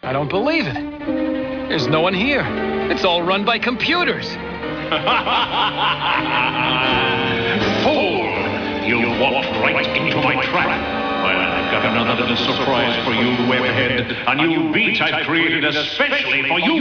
I don't believe it. There's no one here. It's all run by computers. Fool! You walked right into my trap. Well, I've got another little surprise for you, Webhead. A new beat I've created especially for you.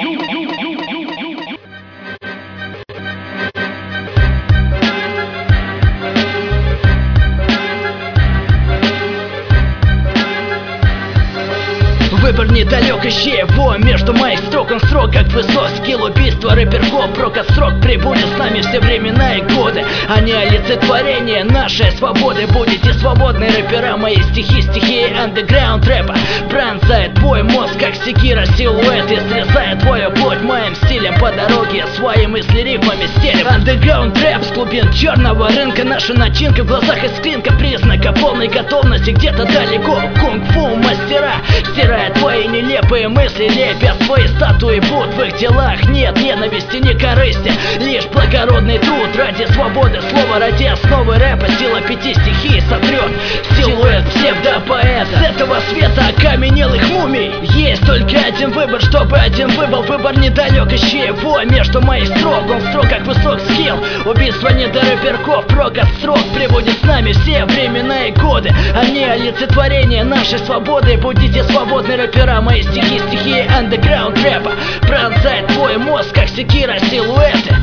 Выбор недалек, ищи его между моих строк. Он строг, как высок, скилл убийства рэперков. Прокат строк прибудет с нами все времена и годы. Они олицетворение нашей свободы. Будете свободны, рэпера, мои стихи, стихии андеграунд рэпа. Пронзает твой мозг, как секира, силуэт, и срезает твою плоть моим стилем по дороге. Свои мысли рифмами стелем. Андеграунд рэп с глубин черного рынка. Наша начинка в глазах искринка, признака полной готовности где-то далеко. Кунг-фу мастера стирает твои нелепые мысли, лепят свои статуи Будд. В их делах нет ненависти, ни корысти, лишь благородный труд ради свободы слова, ради основы рэпа. Сила 5 стихий сотрет силуэт псевдопоэта с этого света окаменелых мумий. Есть только один выбор, чтобы один выбор. Выбор недалек, ищи его между моих строк. Он строг, как высок скилл, убийство не до рэперков. Прокат строк приводит с нами все времена и годы. Они олицетворение нашей свободы. Будете свободны, рэпера, мои стихи, стихии андеграунд рэпа. Пронзает твой мозг, как секира, силуэты.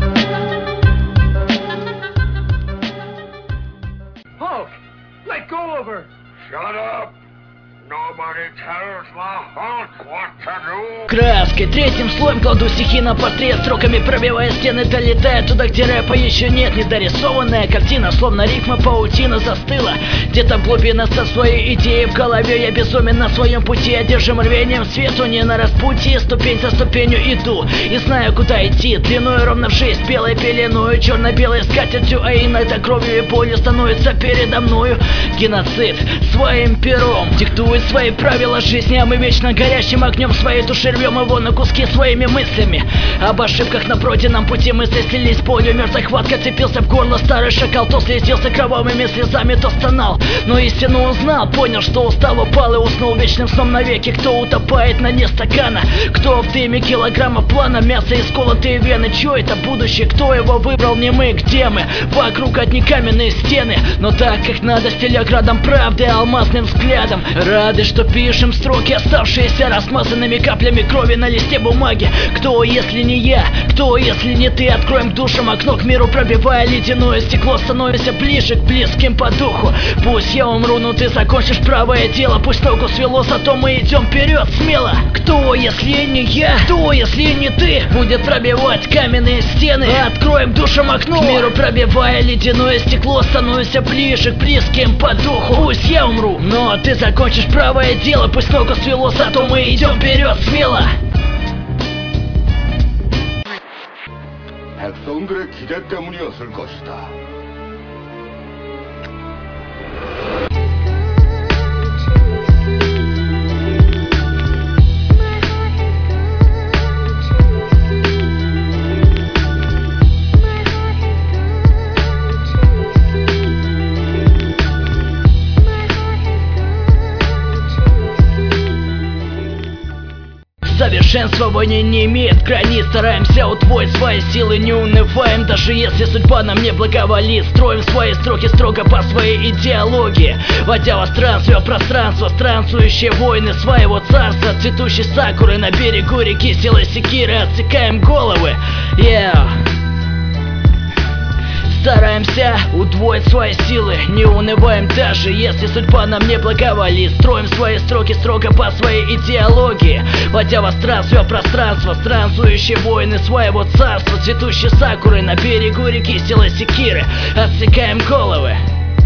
Hulk, let go of her. Shut up! Nobody tells my Hulk what to do. Краской третьим слоем кладу стихи на портрет, строками пробивая стены, долетая туда, где рэпа еще нет. Недорисованная картина, словно рифма паутина застыла где-то в глубинах со своей идеей в голове. Я безумен на своем пути, одержим рвением свету, не на распутье, ступень за ступенью иду и знаю, куда идти. Длиною ровно в 6, белой пеленою, черно-белой скатертью, а иногда кровью и болью становится передо мною. Геноцид своим пером диктует свои правила жизни, а мы вечно горящим огнем своей души рвем его на куски своими мыслями. Об ошибках на пройденном пути мысли слились болью, мертвой хваткой цепился в горло старый шакал. То слезился кровавыми слезами, то стонал, но истину узнал, понял, что устал, упал и уснул вечным сном навеки. Кто утопает на дне стакана, кто в дыме килограмма плана, мясо и сколотые вены. Чё это будущее, кто его выбрал, не мы, где мы? Вокруг одни каменные стены, но так как надо, стиля градом правды, алмазным взглядом. Рады, что пишем строки, оставшиеся размазанными каплями крови на листе бумаги. Кто, если не я? Кто, если не ты? Откроем к душам окно к миру, пробивая ледяное стекло, становимся ближе к близким по духу. Пусть я умру, но ты закончишь правое дело. Пусть ногу свело, зато мы идем вперед смело. Кто, если не я? Кто, если не ты? Будет пробивать каменные стены. Откроем к душам окно к миру, пробивая ледяное стекло, становимся ближе к близким по духу. Пусть я умру, но ты закончишь правое дело. Пусть ногу свело, зато мы идем вперед смело. 백성들의 기대 때문이었을 것이다. Совершенство войны не имеет границ. Стараемся удвоить свои силы, не унываем, даже если судьба нам не благоволит. Строим свои строки строго по своей идеологии, водя вас пространство, странствующие воины своего царства. Цветущие сакуры на берегу реки, силой секиры отсекаем головы. Стараемся удвоить свои силы, не унываем, даже если судьба нам не благоволит. Строим свои строки строго по своей идеологии, водя вас пространство, странствующие воины своего царства. Цветущие сакуры на берегу реки, силой секиры отсекаем головы.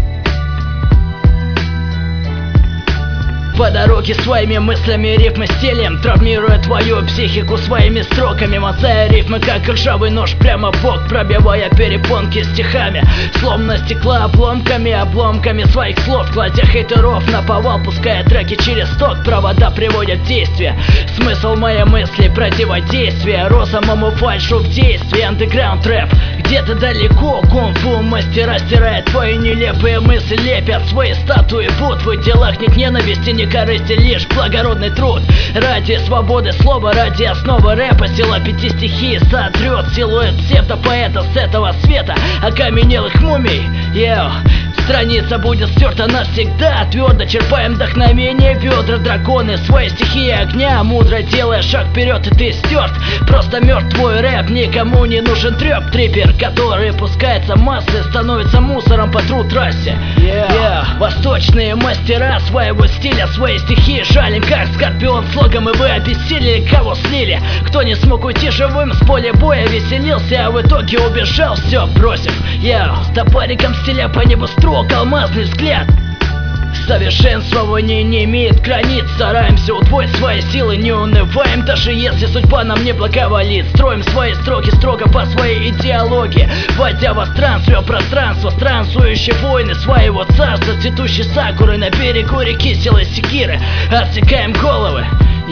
По дороге своими мыслями рифмы стелем, травмируя твою психику своими строками, мазая рифмы как ржавый нож прямо в бок, пробивая перепонки стихами, словно стекла обломками своих слов, кладя хейтеров на повал, пуская треки через ток, провода приводят в действие. Смысл моей мысли — противодействие розовому фальшу в действии. Андеграунд рэп, Где-то далеко кунг-фу мастера стирает твои нелепые мысли, лепят свои статуи. В твоих делах нет ненависти, ни корысти, лишь благородный труд. Ради свободы слова, ради основы рэпа, сила 5 стихий сотрет силуэт псевдопоэта с этого света, окаменелых мумий. Страница будет стерта навсегда. Твердо черпаем вдохновение, ведра драконы, свои стихии огня. Мудро делая шаг вперед, и ты стерт. Просто мертв твой рэп, никому не нужен треп. Трипер, который пускается массы, становится мусором по тру трассе. Восточные мастера своего стиля, свои стихии жалим, как скорпион слогом. И вы обессилели, кого слили. Кто не смог уйти живым с поля боя, веселился, а в итоге убежал, все бросив. С топориком стиля по небу строк, алмазный взгляд. Совершенствование не имеет границ. Стараемся удвоить свои силы, не унываем, даже если судьба нам не благоволит. Строим свои строки строго по своей идеологии, войдя во странствие пространство, странствующие воины своего царства, цветущие сакуры на берегу реки силой секиры. Отсекаем головы.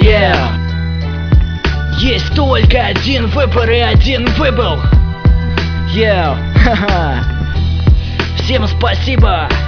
Есть только один выбор и один выбор. Всем спасибо.